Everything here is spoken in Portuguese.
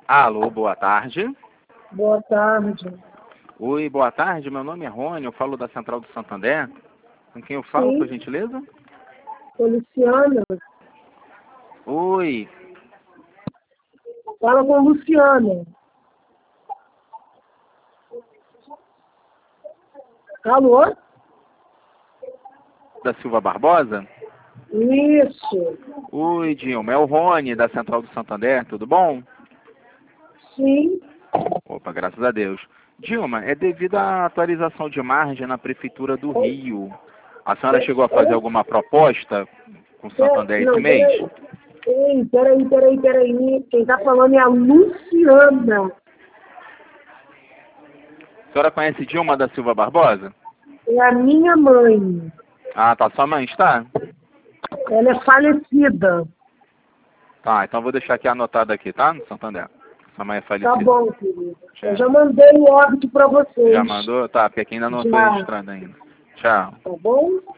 Alô, boa tarde. Boa tarde. Oi, boa tarde. Meu nome é Rony, eu falo da Central do Santander. Com quem eu falo, Sim. por gentileza? Sou Luciana. Oi, Fala com Luciana. Alô? da Silva Barbosa? Isso. Oi, Dilma, é o Rony da Central do Santander, tudo bom? Sim. Opa, graças a Deus. Dilma, é devido à atualização de margem na Prefeitura do Rio. A senhora chegou a fazer alguma proposta com o Santander esse Não, mês? peraí. Quem tá falando é a Luciana. A senhora conhece Dilma da Silva Barbosa? É a minha mãe. Ah, tá, sua mãe está? Ela é falecida. Tá, então vou deixar aqui anotado aqui, tá? No Santander. Sua mãe é Tá falecida. bom, querida. Eu Tchau. já mandei o óbito pra Já vocês. mandou? Tá, porque aqui ainda não foi Já. registrado ainda. Tchau. Tá bom?